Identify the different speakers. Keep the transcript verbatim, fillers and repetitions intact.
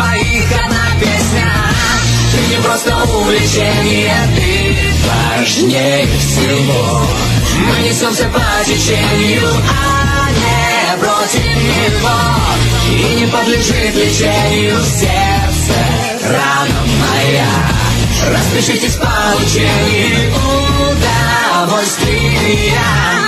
Speaker 1: двоих одна песня. Ты не просто увлечение, ты важнее всего. Мы несемся по течению, а не против него. И не подлежит лечению сердце, рана моя. Распишитесь по учению удовольствия.